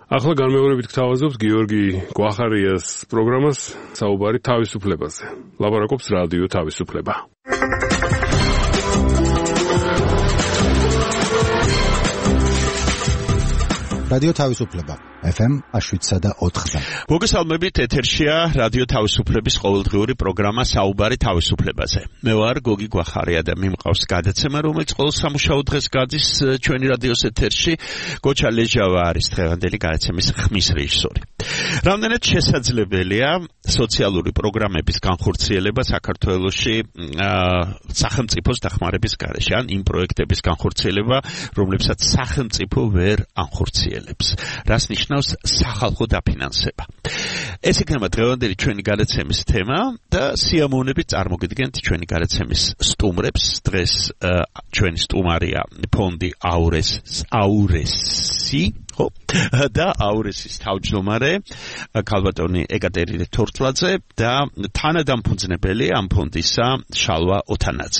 ახლა განმეორებით გთავაზობს გიორგი გვახარიას პროგრამას საუბარი თავისუფლებაზე. ლაპარაკობს რადიო თავისუფლება. რადიო თავისუფლება FM 107.4. მოგესალმებით, ეთერშია რადიო თავისუფლების ყოველდღიური პროგრამა საუბარი თავისუფლებაზე. მე ვარ გოგი გვახარია და მიმყავს გადაცემა, რომელიც ყოველ სამუშაო დღეს გადის ჩვენი რადიოს ეთერში. გოჩა ლეჟავა არის დღევანდელი გადაცემის ხმის რეჟისორი. რამდენად შესაძლებელია სოციალური პროგრამების განხორციელება საქართველოში სახელმწიფოს დახმარების გარეშე, ან იმ პროექტების განხორციელება, რომლებსაც სახელმწიფო ვერ ანხორციელებს. რას ნიშნავს სახალხო დაფინანსება? ეს იქნება დღევანდელი ჩვენი გადაცემის თემა და სიამოვნებით წარმოგიდგენთ ჩვენი გადაცემის სტუმრებს. დღეს ჩვენი სტუმარია ფონდი აურესი და აურესის თავმჯდომარე ქალბატონი ეკატერინე თორწლაძე და თანადამფუძნებელი ამ ფონდისა შალვა ოთანაძე.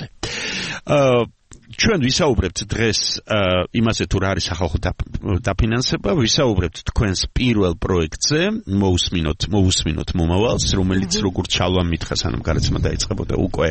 ჩვენ ვისაუბრებთ დღეს იმაზე თუ რა არის სახალხო დაფინანსება, ვისაუბრებთ თქვენს პირველ პროექტზე, მოусმინოთ მომავალს, რომელიც როგორც შალვამ მითხრა, სანამ გადაცემა დაიწყებოდა, უკვე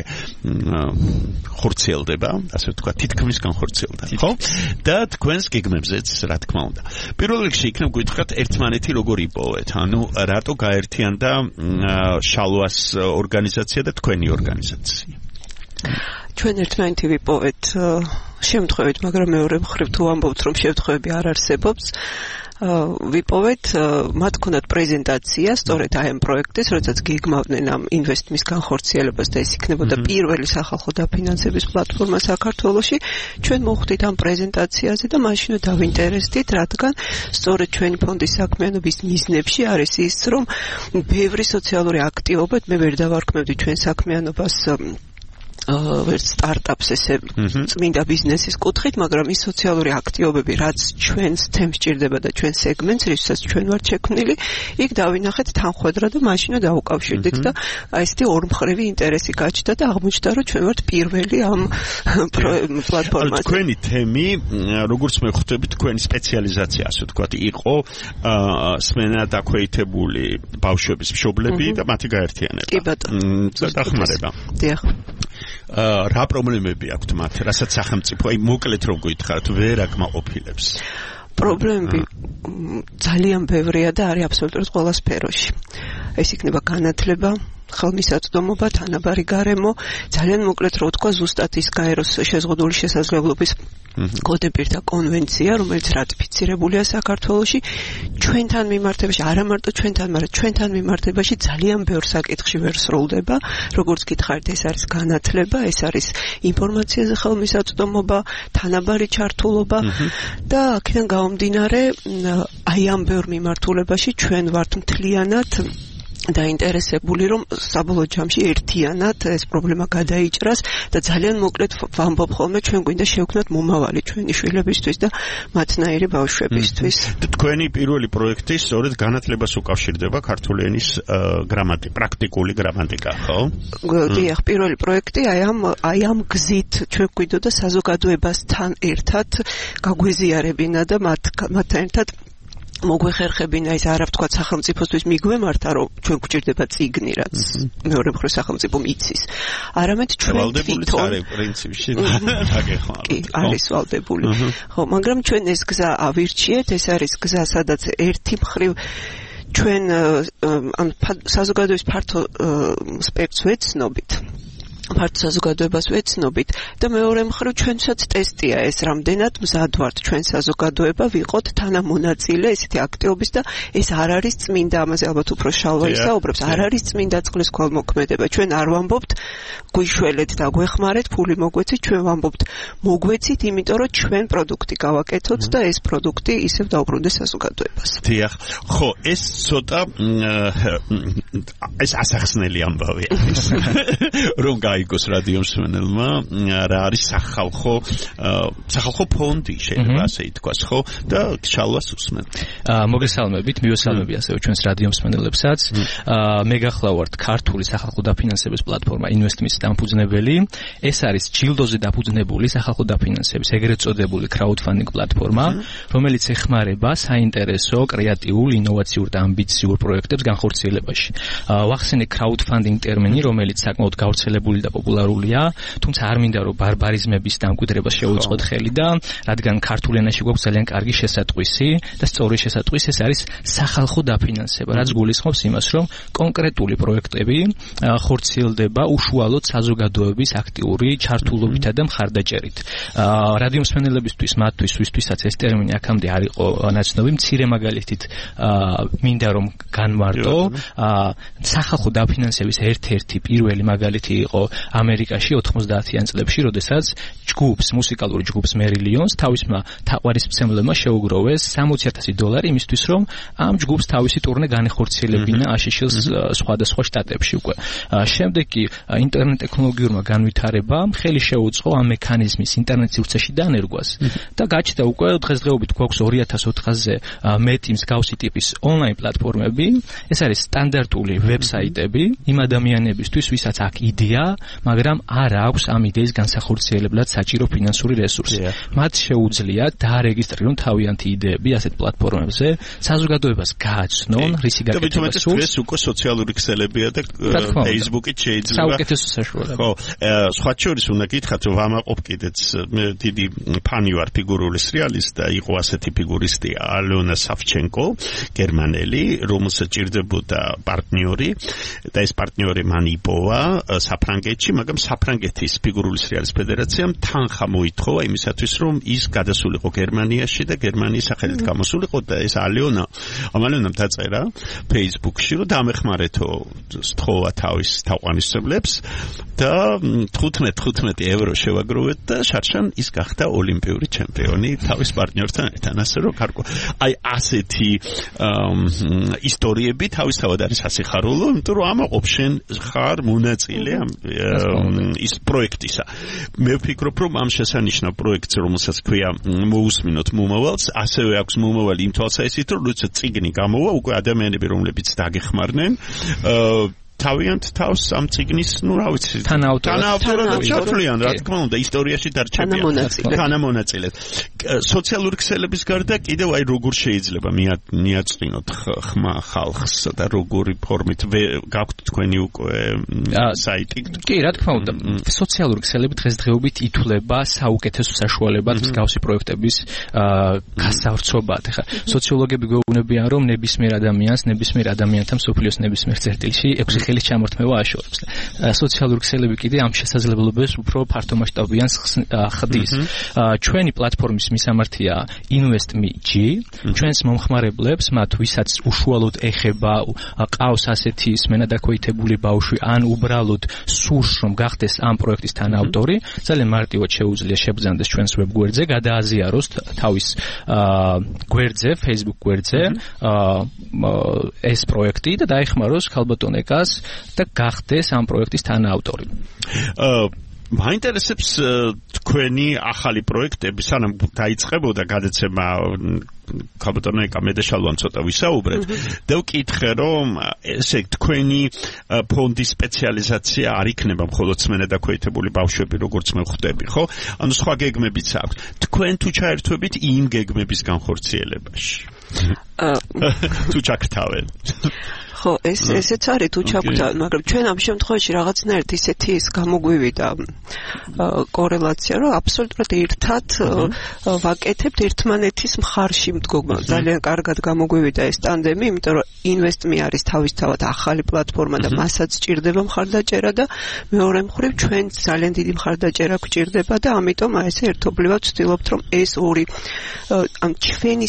ხორციელდება, ასე ვთქვა, თითქმის განხორციელდა, ხო? და თქვენს გეგმებზეც, რა თქმა უნდა. პირველ რიგში იქნებ გითხრათ ერთმანეთი როგორ იპოვეთ, ანუ რატო გაერთიანდა შალვას ორგანიზაცია და თქვენი ორგანიზაცია? ჩვენ ერთმანეთი ვიპოვეთ შემთხვევით, მაგრამ მეორე მხრივ თუ ამბობთ, რომ შემთხვევები არ არსებობს, ვიპოვეთ, მათ ქონდათ პრეზენტაცია, სწორედ აი ამ პროექტის, როდესაც გეგმავდნენ ამ ინვესტმის განხორციელებას და ეს იქნებოდა პირველი სახალხო დაფინანსების პლატფორმა საქართველოში. ჩვენ მოვხვდით ამ პრეზენტაციაზე და მაშინ დავინტერესდით, რადგან სწორედ ჩვენი ფონდის საქმიანობის მიზნებში არის ის, რომ ბევრი სოციალური აქტივობა, მე ვერ დავარქმევდი ჩვენ საქმიანობას სტარტაპს ესე წმინდა ბიზნესის კუთხით, მაგრამ ის სოციალური აქტივობები, რაც ჩვენს თემს ჭირდება და ჩვენ სეგმენტს, რითაც ჩვენ ვართ შექმნილი, იქ დავინახეთ თანხwebdriver და მაშინო დავუკავშირდით და აი ესეთი ორმხრივი ინტერესი გაჩნდა და აღმოჩნდა, რომ ჩვენ ვართ პირველი ამ პლატფორმაზე. თქვენი თემი, როგორც მე ხვდები, თქვენი სპეციალიზაცია, ასე ვთქვათ, იყო სმენა დაქვეითებული ბავშვების მშობლები და მათი გაერთიანება. კი ბატონო. დახმარება. დიახ. რა პრობლემები აქვთ მათ, რასაც სახელმწიფო, აი მოკლედ რომ გითხრათ, ვერ აკმაყოფილებს? პრობლემები ძალიან ბევრია და არის აბსოლუტურად ყველა სფეროში. ეს იქნება განათლება, ხელმისაწვდომობა, თანაბარი გარემო, ძალიან მოკლედ რო ვთქვა, ზუსტად ის გაეროს შეზღუდული შესაძლებლობის კოდებირთა კონვენცია, რომელიც რატიფიცირებულია საქართველოში, ჩვენთან მიმართებაში, არა მარტო ჩვენთან, მაგრამ ჩვენთან მიმართებაში ძალიან ბევრ საკითხში ვერ სრულდება. როგორც გითხარით, ეს არის განათლება, ეს არის ინფორმაციაზე ხელმისაწვდომობა, თანაბარი ჩართულობა და აქედან გამომდინარე, აი ამ ბევრ მიმართულებაში ჩვენ ვართ მთლიანად დაინტერესებული, რომ საბოლოო ჯამში ერთიანად ეს პრობლემა გადაიჭრას და ძალიან მოკლედ ვამბობ ხოლმე, ჩვენ გვინდა შევქმნათ მომავალი ჩვენი შვილებისთვის და მათნაირი ბავშვებისთვის. თქვენი პირველი პროექტი სწორედ განათლებას უკავშირდება ქართული ენის პრაქტიკული გრამატიკა, ხო? დიახ, პირველი პროექტი აი ამ გზით ჩვენ გვინდოდა საზოგადოებასთან ერთად გაგვეზიარებინა და მათთან ერთად მოგვეხერხებინა ის არა ვთქვათ სახელმწიფოსთვის მიგვემართა, რომ ჩვენ გვჭირდება წიგნი, რაც მეორე მხრივ სახელმწიფო მიცის. არამედ ჩვენ თვითონ პრინციპში კი, არის ვალდებული. ხო, მაგრამ ჩვენ ეს გზა ავირჩიეთ, ეს არის გზა, სადაც ერთი მხრივ ჩვენ ამ საზოგადოების ფართო სპექტრს ვეცნობით. ფართო საზოგადოებას ვეცნობით და მეორე მხრივ ჩვენსაც ტესტია ეს, რამდენად მზად ვართ ჩვენ საზოგადოება ვიყოთ თანამონაწილე ესეთი აქტივობის და ეს არ არის წმინდა, ამაზე ალბათ უფრო შალვა ისაუბრებს, არ არის წმინდა წყლის ქველმოქმედება. ჩვენ არ ვამბობთ გვიშველეთ და გვეხმარეთ, ფული მოგვეცით, ჩვენ ვამბობთ მოგვეცით, იმიტომ რომ ჩვენ პროდუქტი გავაკეთოთ და ეს პროდუქტი ისევ დაუბრუნდეს საზოგადოებას. დიახ, ხო, ეს ცოტა ეს ასახსნელი ამბავი არის. რომ გაიგოს რადიო მსმენელმა რა არის სახალხო ფონდი შეიძლება ასე ითქვას, ხო? და შალვას უსმენთ. მოგესალმებით, მივესალმები ასევე ჩვენს რადიო მსმენელებსაც. მე გახლავართ ქართული სახალხო დაფინანსების პლატფორმა ინვესტმის დამფუძნებელი. ეს არის ჯილდოზე დაფუძნებული სახალხო დაფინანსების ეგრეთ წოდებული crowdfunding პლატფორმა, რომელიც ეხმარება საინტერესო, კრეატიულ, ინოვაციურ და ამბიციურ პროექტებს განხორციელებაში. ვახსენე crowdfunding ტერმინი, რომელიც საკმაოდ გავრცელებული და პოპულარულია, თუმცა არ მინდა რომ ბარბარიზმების დამკვიდრებას შევუწყოთ ხელი და რადგან ქართულ ენაში გვაქვს ძალიან კარგი შესატყვისი და სწორი შესატყვისი, ეს არის სახალხო დაფინანსება, რაც გულისხმობს იმას, რომ კონკრეტული პროექტები ხორციელდება უშუალოდ საზოგადოების აქტიური ჩართულობითა და მხარდაჭერით. რადიო მსმენელებისთვის, მათთვის, ვისთვისაც ეს ტერმინი აქამდე არ იყო ნაცნობი, მცირე მაგალითით მინდა რომ განმარტო, სახალხო დაფინანსების ერთ-ერთი პირველი მაგალითი იყო ამერიკაში 90-იან წლებში, როდესაც მუსიკალური ჯგუფს Marillions თავისმა თაყვანისმცემლებმა შეუგროვეს $60,000 იმისთვის, რომ ამ ჯგუფს თავისი ტურნე განეხორციელებინა აშშ-ს სხვადასხვა შტატებში უკვე. შემდეგ კი ინტერნეტ ტექნოლოგიურმა განვითარებამ ხელი შეუწყო ამ მექანიზმის ინტერნეტ სივრცეში დანერგვას და გაჩნდა უკვე დღესდღეობით გვაქვს 2400-ზე მეტი მსგავსი ტიპის ონლაინ პლატფორმები. ეს არის სტანდარტული ვებსაიტები იმ ადამიანებისთვის, ვისაც აქვს იდეა, მაგრამ არ აქვს ამ იდეის განსახორციელებლად საჭირო ფინანსური რესურსი. მათ შეუძლიათ დაარეგისტრირონ თავიანთი იდეები ასეთ პლატფორმებზე, საზოგადოებას გააცნონ რისი გაკეთება სურს. ეს უკვე სოციალური ქსელებია და Facebook-ით შეიძლება. საუკეთესო საშუალება. ხო, სხვა შორის უნდა გითხრათ, რომ ვამაყობ კიდეც დიდი ფანი ვარ ფიგურული სრიალის და იყო ასეთი ფიგურისტი ალენა სავჩენკო, გერმანელი, რომელსაც ჭირდებოდა პარტნიორი და ეს პარტნიორი მან იპოვა საფრანგეთში, მაგრამ საფრანგეთის ფიგურული სრიალის ფედერაციამ თანხა მოითხოვა იმისათვის, რომ ის გადასულიყო გერმანიაში და გერმანიის სახელით გამოსულიყო და ეს ალეონამ დაწერა Facebook-ში, რომ დამეხმარეთო სთხოვა თავის თაყვანისმცემლებს და 15 ევრო შევაგროვეთ და შარშან ის გახდა ოლიმპიური ჩემპიონი თავის პარტნიორთან ერთად. ასე რომ აი ასეთი ისტორიები თავისთავად არის სასიხარულო, იმიტომ რომ ამაყობ შენ ხარ მონაწილე ის პროექტისა. მე ვფიქრობ, რომ ამ შესანიშნავ პროექტს, რომელსაც ქვია მოусმინოთ მომავალს, ასევე აქვს მომავალი იმ თვალსაზრისით, რომ როცა წიგნი გამოვა, უკვე ადამიანები, რომლებიც დაგეხმარნენ, თავიანთ თავს ამ წიგნის, რა ვიცი, თანაავტორად ჩათვლიან, რა თქმა უნდა, ისტორიაში დარჩებიან. თანამონაწილედ. სოციალური ქსელების გარდა კიდევ აი როგორ შეიძლება მიაწვინოთ ხმა ხალხს და როგორი ფორმით გაქვთ თქვენი უკვე საიტი? კი, რა თქმა უნდა, სოციალური ქსელები დღესდღეობით ითვლება საუკეთესო საშუალებად მსგავსი პროექტების გასავრცობად. ხა სოციოლოგები გვეუბნებიან, რომ ნებისმიერ ადამიანთან მსოფლიოს ნებისმიერ წერტილში 6 ხელის ჩამორთმევა აშორებს. სოციალური ქსელები კიდე ამ შესაძლებლობებს უფრო ფართომასშტაბიან ხდის. ჩვენი პლატფორმის მისამართია InvestMe-G, ჩვენს მომხმარებლებს, მათ ვისაც უშუალოდ ეხება, ყავს ასეთი სმენადაქვეითებული ბავშვი, ან უბრალოდ სურს, რომ გახდეს ამ პროექტის თანაავტორი, ძალიან მარტივად შეუძლია შებრძანდეს ჩვენს ვებგვერდზე, გადააზიაროს თავის გვერდზე, Facebook გვერდზე ეს პროექტი და დაეხმაროს ქალბატონეკას და გახდეს ამ პროექტის თანაავტორი. მაინტერესებს თქვენი ახალი პროექტები, სანამ დაიწყებოდა გადაცემა ქალბატონეკა მედეშალვამ ცოტა ვისაუბრეთ და ვკითხე, რომ ესე თქვენი ფონდის სპეციალიზაცია არ იქნება მხოლოდ სმენადაქვეითებული ბავშვები, როგორც მე ვხვდები, ხო? ანუ სხვა გეგმებიც აქვს. თქვენ თუ ჩაერთვებით იმ გეგმების განხორციელებაში? თუ ჩაკრთავენ. ხო, ესეც არის თუ ჩაგვთავენ, მაგრამ ჩვენ ამ შემთხვევაში რაღაცნაირად ისეთი გამოგვივიდა კორელაცია, რომ აბსოლუტურად ერთად ვაკეთებთ ერთმანეთის მხარში მდგომა. ძალიან კარგად გამოგვივიდა ეს ტანდემი, იმიტომ რომ InvestMe არის თავისთავად ახალი პლატფორმა და მასაც სჭირდება მხარდაჭერა და მეორე მხრივ ჩვენ ძალიან დიდი მხარდაჭერა გვჭირდება და ამიტომ აი ესე ერთობლივად ვცდილობთ, რომ ეს ორი ამ ჩვენი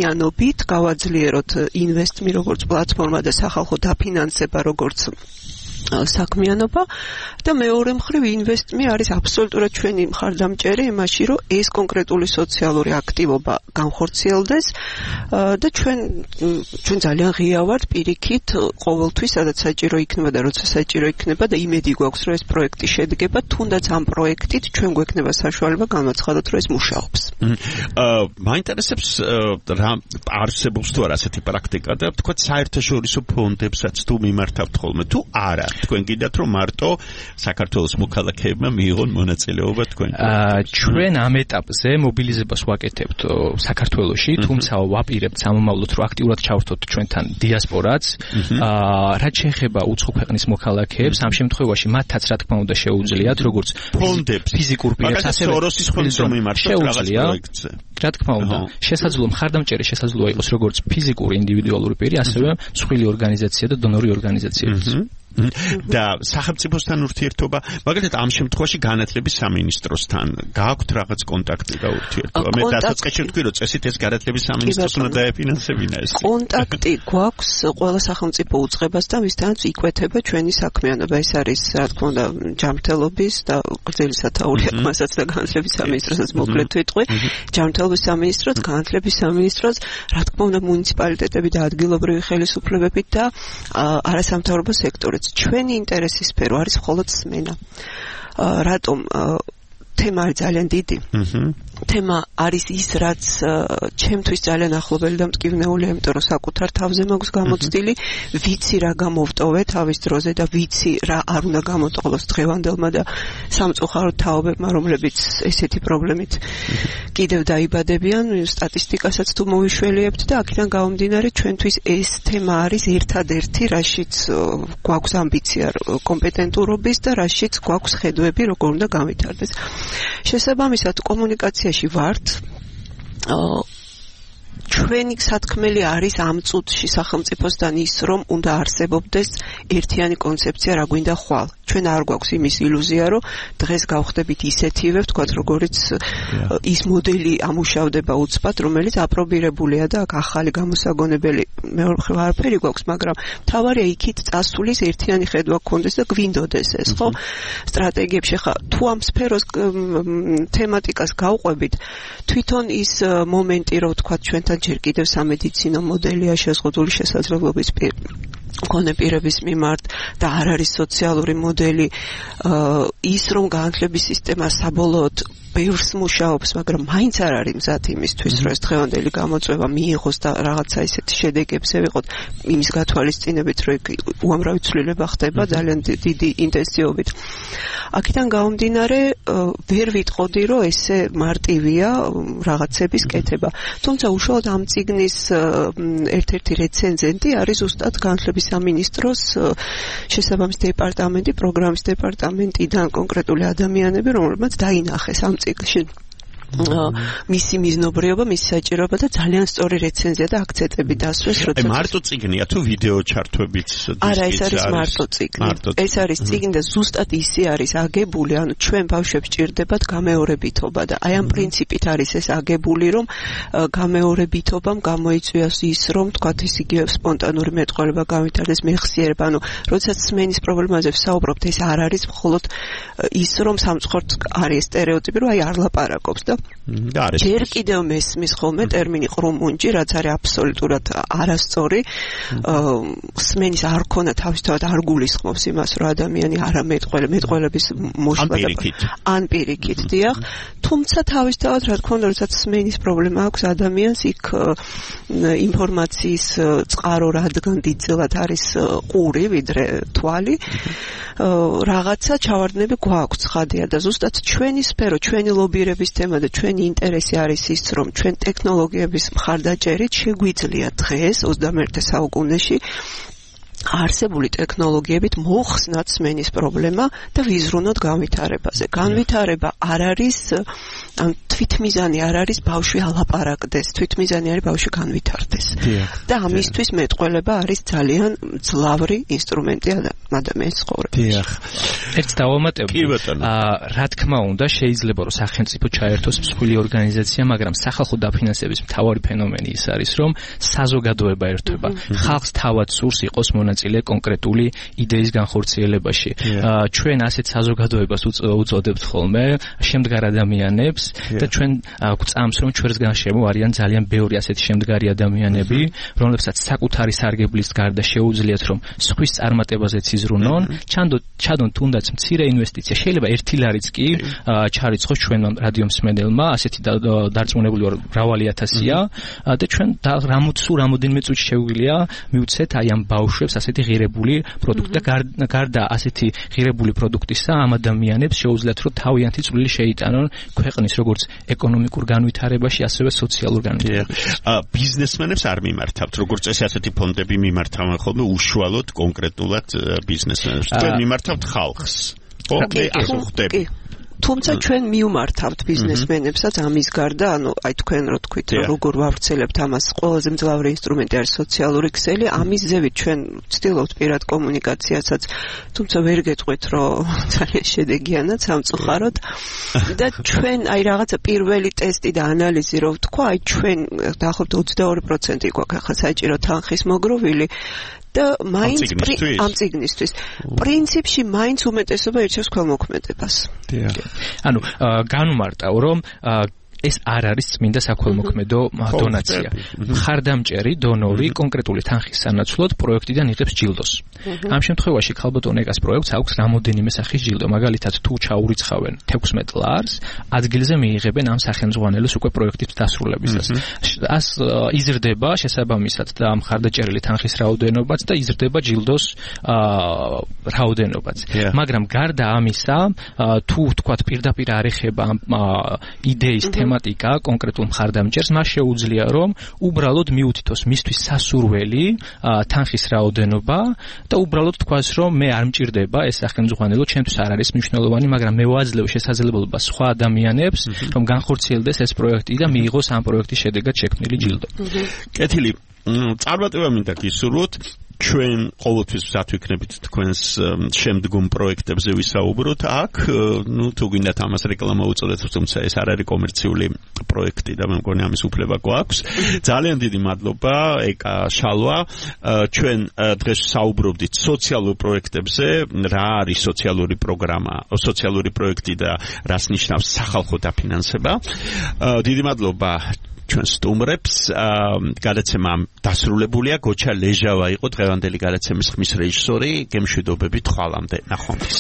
საქმიანობით გავაძლიეროთ InvestMe როგორც პლატფორმა და სახალხო დაფინანსება როგორც საქმიანობა და მეორე მხრივ ინვესტმი არის აბსოლუტურად ჩვენი მხარდამჭერი იმაში, რომ ეს კონკრეტული სოციალური აქტივობა განხორციელდეს და ჩვენ ძალიან ღია ვართ პირიქით ყოველთვის, სადაც საჭირო იქნება და როცა საჭირო იქნება და იმედი გვაქვს, რომ ეს პროექტი შედგება, თუნდაც ამ პროექტით ჩვენ გვექნება საშუალება განვაცხადოთ, რომ ეს მუშაობს. მაინტერესებს რა არსებობს თუ არა ასეთი პრაქტიკა და თქვა საერთაშორისო ფონდებსაც თუ მიმართავთ ხოლმე თუ არა. თქვენ გიდათ რომ მარტო საქართველოს მოქალაქეებმა მიიღონ მონაწილეობა თქვენ. ჩვენ ამ ეტაპზე მობილიზებას ვაკეთებთ საქართველოში, თუმცა ვაპირებთ სამომავლოდ რომ აქტიურად ჩავერთოთ ჩვენთან დიასპორაც. რაც შეეხება უცხო ქვეყნის მოქალაქეებს, ამ შემთხვევაში მათაც რა თქმა უნდა შეუძლიათ როგორც ფონდებს ფიზიკურ პირებს, ასევე სოროსის ფონდს რომ მიმართოთ რაღაც პროექტზე. რა თქმა უნდა, შესაძლოა მხარდამჭერი შესაძლოა იყოს როგორც ფიზიკური ინდივიდუალური პირი, ასევე მსხვილი ორგანიზაცია და დონორი ორგანიზაციებიც. და სახელმწიფოსთან ურთიერთობა, მაგალითად ამ შემთხვევაში განათლების სამინისტროსთან გააქვთ რაღაც კონტაქტი და ურთიერთობა. მე დასაწყისში ვთქვი, რომ წესით ეს განათლების სამინისტროს უნდა დაეფინანსებინა ეს. კონტაქტი გვაქვს ყველა სახელმწიფო უწყებას და მისთანაც იკვეთება ჩვენი საქმიანობა. ეს არის, რა თქმა უნდა, ჯანმრთელობის და გრძელი სათაურია მასაც და განათლების სამინისტროსაც მოკლედ ვიტყვი. ჯანმრთელობის სამინისტროც, განათლების სამინისტროც, რა თქმა უნდა, მუნიციპალიტეტები და ადგილობრივი ხელისუფლებები და არასამთავრობო სექტორი. ჩვენი ინტერესის სფერო არის მხოლოდ სმენა. რატომ თემა არის ძალიან დიდი. თემა არის ის, რაც ჩემთვის ძალიან ახლობელი და მტკივნეულია, იმიტომ რომ საკუთარ თავზე მაქვს გამოცდილი, ვიცი რა გამოვტოვე თავის დროზე და ვიცი რა არ უნდა გამოტყოლოს დღევანდელმა და სამწუხაროდ თაობებმა, რომლებიც ესეთი პრობლემით კიდევ დაიბადებიან, სტატისტიკასაც თუ მოვიშველიებთ და აქედან გამომდინარე ჩვენთვის ეს თემა არის ერთადერთი, რაშიც გვაქვს ამბიცია კომპეტენტურობის და რაშიც გვაქვს ხედვები, როგორ უნდა გავითარდეს. შესაბამისად კომუნიკაციაში ვართ. ჩვენი სათქმელი არის ამ წუთში სახელმწიფოსთან ის, რომ უნდა არსებობდეს ერთიანი კონცეფცია, რა გვინდა ხვალ. ჩვენ არ გვაქვს იმის ილუზია, რომ დღეს გავხდებით ისეთივე, ვთქვათ, როგორიც ის მოდელი ამუშავდება უცბად, რომელიც აპრობირებულია და აქ ახალი გამოსაგონებელი მეორე მხრივ არაფერი გვაქვს, მაგრამ მთავარია იქით წასulis ერთიანი ხედვა გქონდეს და გვინდოდეს ეს, ხო? სტრატეგიებში ხა თუ ამ სფეროს თემატიკას გავყვებით, თვითონ ის მომენტი, რომ ვთქვათ, ჩვენთან ჯერ კიდევ სამედიცინო მოდელია შეზღუდული შესაძლებლობის მქონე პირების მიმართ და არ არის სოციალური მოდელი, ის რომ განათლების სისტემა საბოლოოდ ბევრს მუშაობს, მაგრამ მაინც არ არის მზად იმისთვის, რომ ეს დღევანდელი გამოწვევა მიიღოს და რაღაცა ისეთი შედეგებს ევიღოთ, იმის გათვალისწინებით, რომ უამრავი ცვლილება ხდება ძალიან დიდი ინტენსივობით. აქედან გამომდინარე, ვერ ვიტყოდი, რომ ესე მარტივია რაღაცების კეთება. თუმცა უშუალოდ ამ წიგნის ერთ-ერთი რეცენზენტი არის ზუსტად განათლების სამინისტროს შესაბამის დეპარტამენტი, პროგრამის დეპარტამენტიდან კონკრეტული ადამიანები, რომლებმაც დაინახეს ამ წიგნში მისი მიზნობრიობა, მისი საჭიროება და ძალიან სწორი რეცენზია და აქცენტები დასვეს, როცა მარტო წიგნია თუ ვიდეო ჩართვებით? არა, ეს არის მარტო წიგნი. ეს არის წიგნი და ზუსტად ისე არის აგებული, ანუ ჩვენ ბავშვებს ჭირდებათ გამეორებითობა და აი ამ პრინციპით არის ეს აგებული, რომ გამეორებითობამ გამოიწვიოს ის, რომ თქვათ ის იგივე სპონტანური მეტყველება გავითარდეს, მეხსიერება, ანუ როდესაც სმენის პრობლემაზე ვსაუბრობთ, ეს არ არის მხოლოდ ის, რომ სამწუხაროდ არის სტერეოტიპი, რომ აი არ ლაპარაკობს და ჯერ კიდევ მესმის ხოლმე ტერმინი ყრუმუნჯი, რაც არის აბსოლუტურად არასწორი. სმენის არ ქონა თავისთავად არ გულისხმობს იმას, რომ ადამიანი არამეტყველების მოშლა ან პირიქით, დიახ. თუმცა თავისთავად, რა თქმა უნდა, როდესაც სმენის პრობლემა აქვს ადამიანს, იქ ინფორმაციის წყარო რადგან დიდწილად არის ყური, ვიდრე თვალი, რაღაცა ჩავარდნები გვაქვს ცხადია და ზუსტად ჩვენი სფერო, ჩვენი ლობირების თემა და ჩვენი ინტერესი არის ის, რომ ჩვენ ტექნოლოგიების მხარდაჭერით შეგვიძლია დღეს 21 საუკუნეში არსებული ტექნოლოგიებით მოხსნათ სმენის პრობლემა და ვიზრუნოთ განვითარებაზე. განვითარება არ არის ან თვითმიზანი არ არის ბავშვი ალაპარაკდეს, თვითმიზანი არის ბავშვი განვითარდეს. და ამისთვის მეტყველება არის ძალიან ძლავრი ინსტრუმენტი ადამიანის ცხოვრებაში. ერთ დავამატებდი, რა თქმა უნდა, შეიძლება რომ სახელმწიფო ჩაერთოს მსხვილი ორგანიზაცია, მაგრამ სახალხო დაფინანსების მთავარი ფენომენი ის არის, რომ საზოგადოება ერთვება. ხალხს თავად სურს იყოს მონაწილე კონკრეტული იდეის განხორციელებაში. ჩვენ ასეთ საზოგადოებას უწოდებთ ხოლმე შემდგარ ადამიანებს და ჩვენ გვწამს, რომ ჩვენს განშემო არიან ძალიან ბევრი ასეთი შემდგარი ადამიანები, რომლებსაც საკუთარი სარგებლის გარდა შეუძლიათ, რომ სხვის წარმატებაზეც იზრუნონ, ჩადონ თუნდაც მცირე ინვესტიცია, შეიძლება 1 ლარიც კი ჩარიცხოს ჩვენ რადიომსმენელმა, ასეთი დარწმუნებული ვარ მრავალი ათასია და ჩვენ რამოდენიმე წუთში შეგვიძლია მივცეთ აი ამ ბავშვებს ასეთი ღირებული პროდუქტი და გარდა ასეთი ღირებული პროდუქტისა ამ ადამიანებს შეუძლიათ რომ თავიანთი წვლილი შეიტანონ ქვეყნის როგორც ეკონომიკურ განვითარებაში, ასევე სოციალურ განვითარებაში. ბიზნესმენებს არ მიმართავთ, როგორც წესი ასეთი ფონდები მიმართავენ ხოლმე უშუალოდ კონკრეტულად ბიზნესმენებს. თქვენ მიმართავთ ხალხს. ოკეი, ასე ხდება. თუმცა ჩვენ მივმართავთ ბიზნესმენებსაც ამის გარდა, ანუ აი თქვენ რო თქვით, რომ როგორ ვავრცელებთ ამას, ყველაზე მძლავრი ინსტრუმენტი არის სოციალური ქსელი, ამის ზევით ჩვენ ვცდილობთ პირად კომუნიკაციასაც, თუმცა ვერ გეტყვით, რომ ძალიან შედეგიანად სამწუხაროდ და ჩვენ აი რაღაცა პირველი ტესტი და ანალიზი რო ვთქვა, აი ჩვენ დაახლოებით 22% გვაქვს ახლა საჭირო თანხის მოგროვილი და მაინც ამ წიგნისთვის პრინციპში მაინც უმეტესობა ირჩევს ქველმოქმედებას. ანუ განვმარტავ რომ ეს არ არის წმინდა საქველმოქმედო დონაცია. მხარდამჭერი დონორი კონკრეტული თანხის სანაცვლოდ პროექტიდან იღებს ჯილდოს. ამ შემთხვევაში ქალბატონეკას პროექტს აქვს რამოდენიმე სახის ჯილდო. მაგალითად, თუ ჩაურიცხავენ 16 ლარს, ადგილზე მიიღებენ ამ სახელმძღვანელოს უკვე პროექტის დასრულებისას. ას იზრდება შესაბამისად და მხარდაჭერილი თანხის რაოდენობაც და იზრდება ჯილდოს რაოდენობაც. მაგრამ გარდა ამისა, თუ თქვათ პირდაპირ არ ეხება იდეის თემატიკა კონკრეტულ მხარდამჭერს, მას შეუძლია რომ უბრალოდ მიუთითოს მისთვის სასურველი თანხის რაოდენობა და უბრალოდ თქვას რომ მე არ მჭირდება ეს სახელმძღვანელო, ჩემთვის არ არის მნიშვნელოვანი, მაგრამ მე ვაძლევ შესაძლებლობას სხვა ადამიანებს რომ განხორციელდეს ეს პროექტი და მიიღოს ამ პროექტის შედეგად შექმნილი ჯილდო. კეთილი, წარმატება მინდა გისურვოთ. ჩვენ ყოველთვის ვსათვიქნებით თქვენს შემდგომ პროექტებზე ვისაუბროთ. აქ, თუ გინდათ ამას რეკლამა უწოდეთ, თუმცა ეს არ არის კომერციული პროექტი და მე მგონი ამის უფლება გვაქვს. ძალიან დიდი მადლობა, ეკა შალვა. ჩვენ დღეს საუბრობდით სოციალურ პროექტებზე, რა არის სოციალური პროგრამა, სოციალური პროექტი და რას ნიშნავს სახალხო დაფინანსება. დიდი მადლობა ჩვენ სტუმრებს. გადაცემა დასრულებულია. გოჩა ლეჟავა იყო დღევანდელი გადაცემის ხმის რეჟისორი. გემშვიდობებით ხვალამდე. ნახვამდის.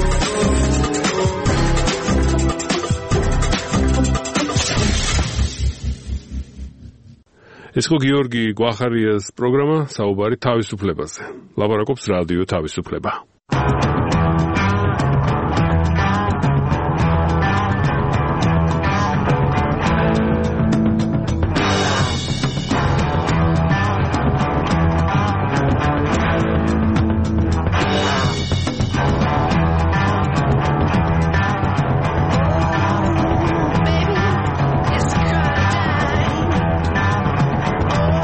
ეს ხო გიორგი გვახარიას პროგრამა საუბარი თავისუფლებაზე. ლაპარაკობს რადიო თავისუფლება.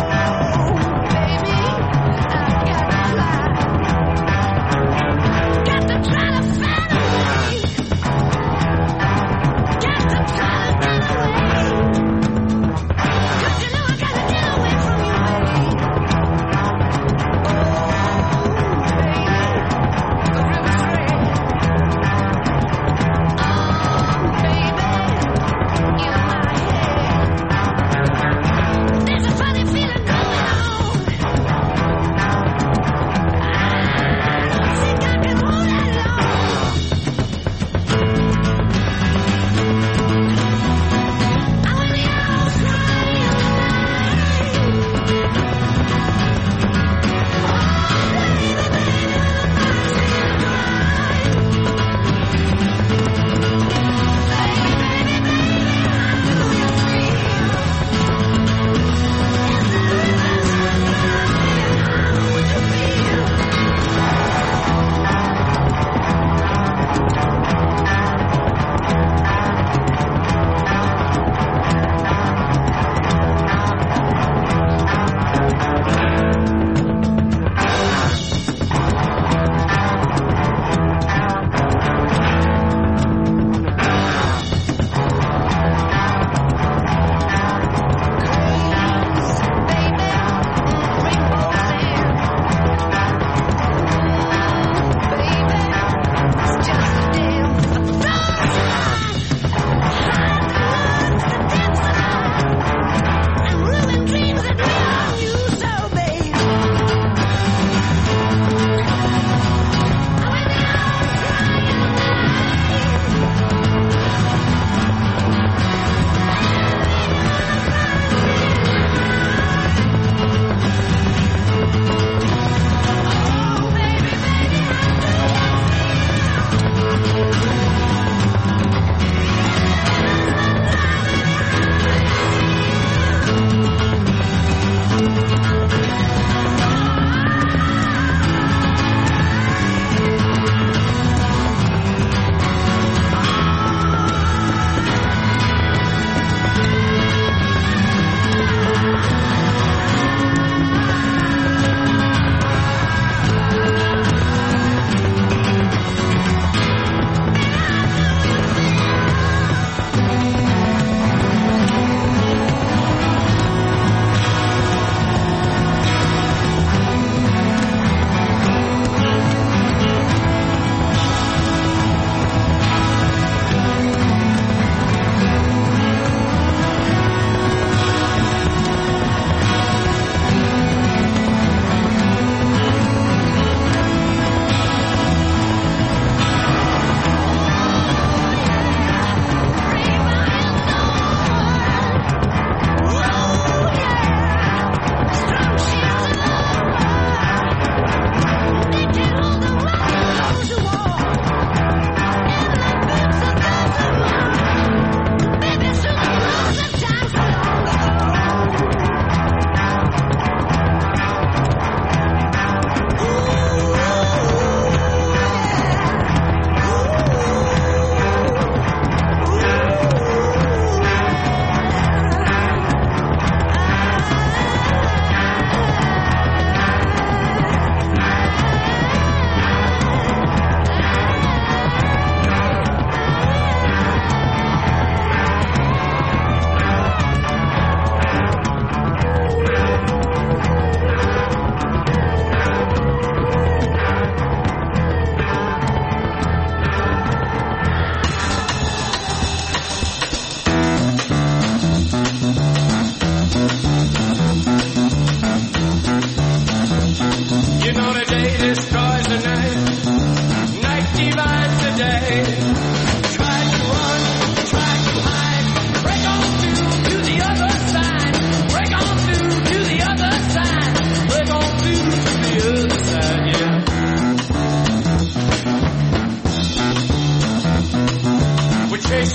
Baby, I gotta fly.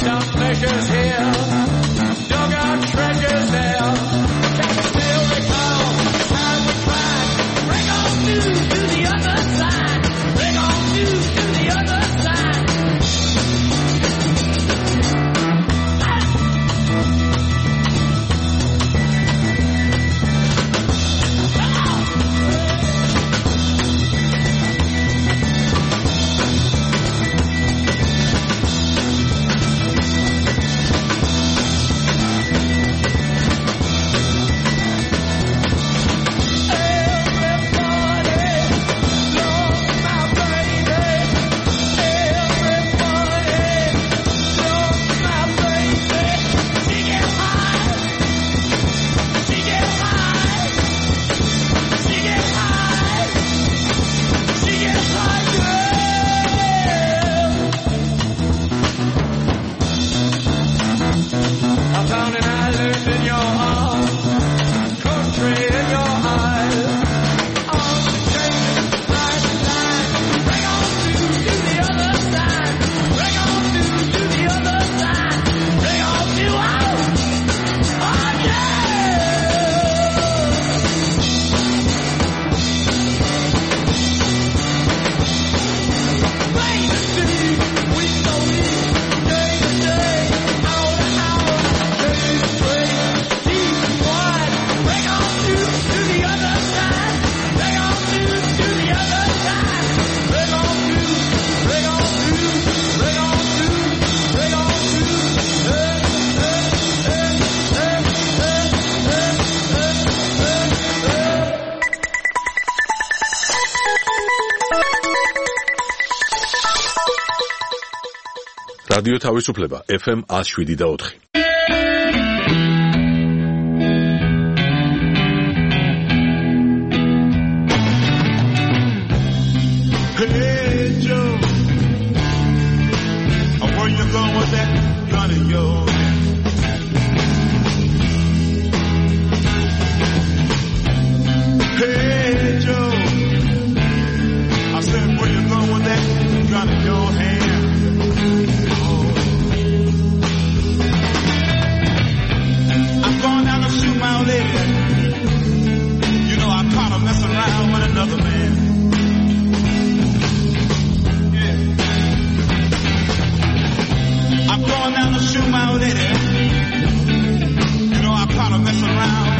some pleasures here, dug out treasures there. Can you still recall how we cried? Bring on news to the other side. Bring on news to the other side. რადიო თავისუფლება FM 107.4. Hey Joe, where you going with that gun of yours? Hey Joe, I said where you going with that gun in your hand? I'm going down to shoot my old lady. You know I caught her messing around with another man. I'm going down to shoot my old lady. You know I caught her messing around